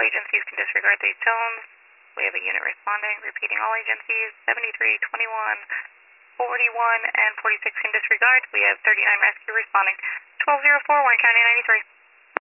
agencies can disregard these tones. We have a unit responding. Repeating, all agencies 73, 21, 41, and 46 can disregard. We have 39 rescue responding. 1204, Warren County 93.